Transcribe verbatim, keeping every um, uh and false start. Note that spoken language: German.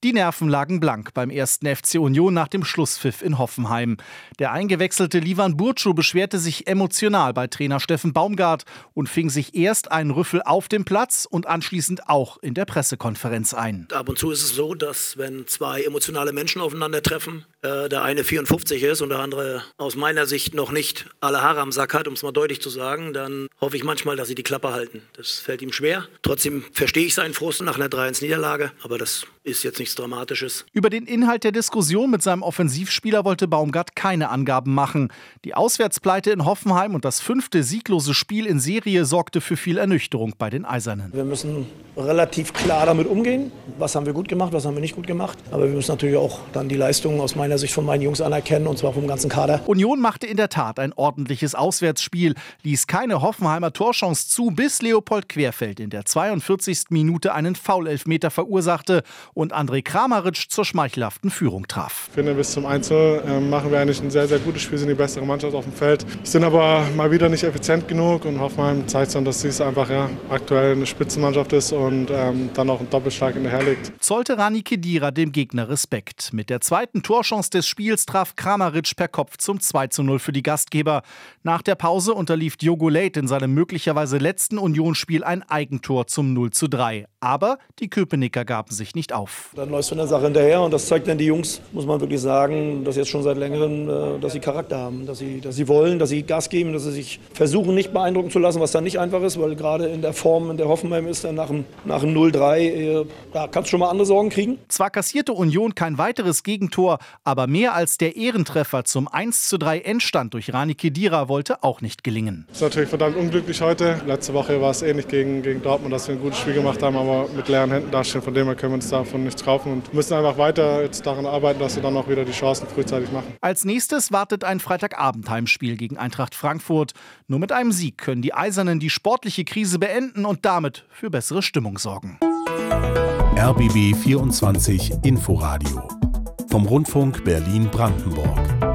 Die Nerven lagen blank beim ersten F C Union nach dem Schlusspfiff in Hoffenheim. Der eingewechselte Livan Burcu beschwerte sich emotional bei Trainer Steffen Baumgart und fing sich erst einen Rüffel auf dem Platz und anschließend auch in der Pressekonferenz ein. Ab und zu ist es so, dass wenn zwei emotionale Menschen aufeinandertreffen, äh, der eine vierundfünfzig ist und der andere aus meiner Sicht noch nicht alle Haare am Sack hat, um es mal deutlich zu sagen, dann hoffe ich manchmal, dass sie die Klappe halten. Das fällt ihm schwer. Trotzdem verstehe ich seinen Frust nach einer drei eins Niederlage, aber das ist jetzt nichts Dramatisches. Über den Inhalt der Diskussion mit seinem Offensivspieler wollte Baumgart keine Angaben machen. Die Auswärtspleite in Hoffenheim und das fünfte sieglose Spiel in Serie sorgte für viel Ernüchterung bei den Eisernen. Wir müssen relativ klar damit umgehen. Was haben wir gut gemacht, was haben wir nicht gut gemacht. Aber wir müssen natürlich auch dann die Leistungen aus meiner Sicht von meinen Jungs anerkennen, und zwar vom ganzen Kader. Union machte in der Tat ein ordentliches Auswärtsspiel, ließ keine Hoffenheimer Torchance zu, bis Leopold Querfeld in der zweiundvierzigsten Minute einen Foul-Elfmeter verursachte und André Kramaric zur schmeichelhaften Führung traf. Ich finde, bis zum eins zu null äh, machen wir eigentlich ein sehr, sehr gutes Spiel, sind die bessere Mannschaft auf dem Feld. Sind aber mal wieder nicht effizient genug und Hoffenheim zeigt dann, dass sie es einfach ja, aktuell eine Spitzenmannschaft ist und ähm, dann auch einen Doppelschlag hinterherlegt. Zollte Rani Khedira dem Gegner Respekt. Mit der zweiten Torchance des Spiels traf Kramaric per Kopf zum zwei zu null für die Gastgeber. Nach der Pause unterlief Diogo Leite in seinem möglicherweise letzten Unionsspiel ein Eigentor zum null zu drei. Aber die Köpenicker gaben sich nicht auf. Dann läufst du in der Sache hinterher und das zeigt dann die Jungs, muss man wirklich sagen, dass jetzt schon seit längerem, dass sie Charakter haben, dass sie, dass sie wollen, dass sie Gas geben, dass sie sich versuchen, nicht beeindrucken zu lassen, was dann nicht einfach ist, weil gerade in der Form, in der Hoffenheim ist, dann nach dem, nach dem null drei, äh, da kannst du schon mal andere Sorgen kriegen. Zwar kassierte Union kein weiteres Gegentor, aber mehr als der Ehrentreffer zum eins zu drei Endstand durch Rani Khedira wollte auch nicht gelingen. Das ist natürlich verdammt unglücklich heute. Letzte Woche war es ähnlich gegen, gegen Dortmund, dass wir ein gutes Spiel gemacht haben, aber mit leeren Händen dastehen. Von dem her können wir uns davon nichts kaufen und müssen einfach weiter jetzt daran arbeiten, dass wir dann auch wieder die Chancen frühzeitig machen. Als nächstes wartet ein Freitagabend-Heimspiel gegen Eintracht Frankfurt. Nur mit einem Sieg können die Eisernen die sportliche Krise beenden und damit für bessere Stimmung sorgen. R B B vierundzwanzig Inforadio vom Rundfunk Berlin-Brandenburg.